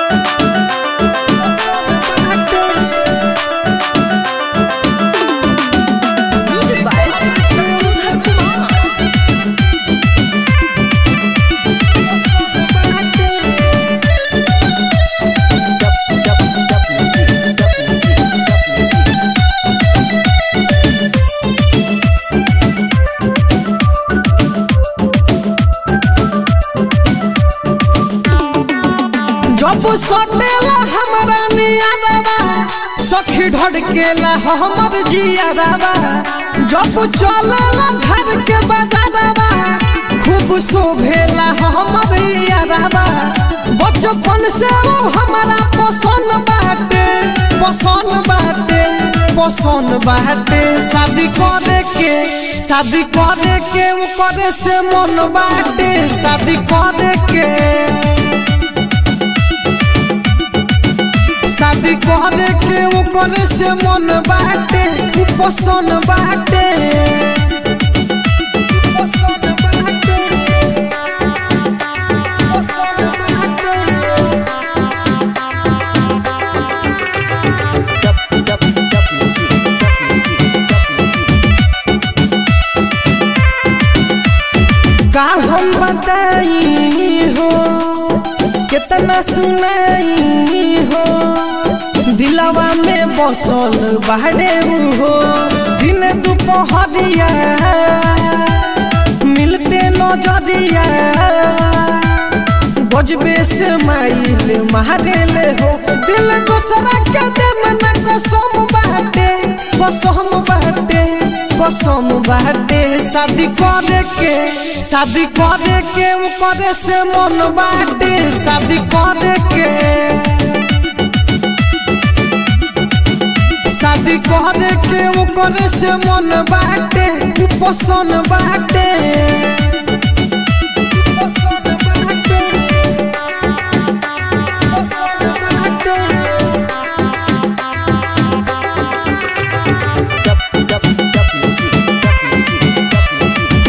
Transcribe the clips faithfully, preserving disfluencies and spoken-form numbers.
जब सटेला हमरा नियादावा सखी ढड़केला हमर जियादावा जब चलेला घर के बाजारवा खूब शोभेला हमर यादावा बचपन से वो हमरा पसंद बाटे पसंद बाटे पसंद बाटे शादी करे के शादी करे के वो करे से मन बाटे शादी करे के शादी करे के वो करे से मन बाटे तू पसंद बाटे पसंद बाटे पसंद बाटे Dub dub dub music, dub music, dub music. का हम बताई हो कितना सुनाई हो दिलवा में बसल बाड़े हो दिन दोपहरिया मिलते नजरिया गजबे से माइल मारे ले हो दिल दूसरा के देना कसम बाटे कसम बाटे कसम बाटे शादी करे के शादी करे के वो करे से मन बाटे शादी करे के शादी करे के वो करे से मन बाटे तू पसंद बाटे पसंद बाटे पसंद बाटे Dub dub dub music, dub music, dub music.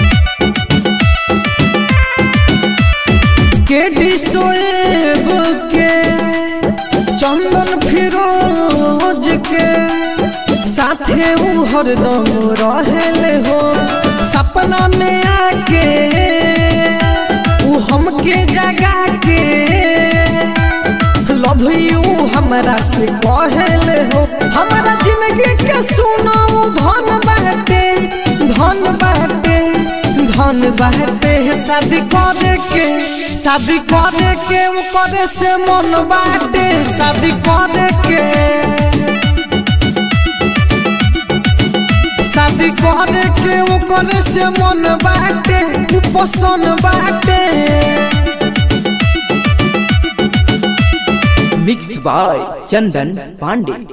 KD Soeb के चंदन फिरोज के साथे उ हरदम रहेले हो सपना में आके उ हमके जगा के लव यू हमरा से कहले हो हमरा जिंदगी के सुनाओ धन बाटे धन बाटे धन बाटे शादी करे के शादी करे के वो करे से मन बाटे शादी करे के शादी करे के वो करे से मन बाटे तू पसंद बाटे Mixed by Chandan Pandey.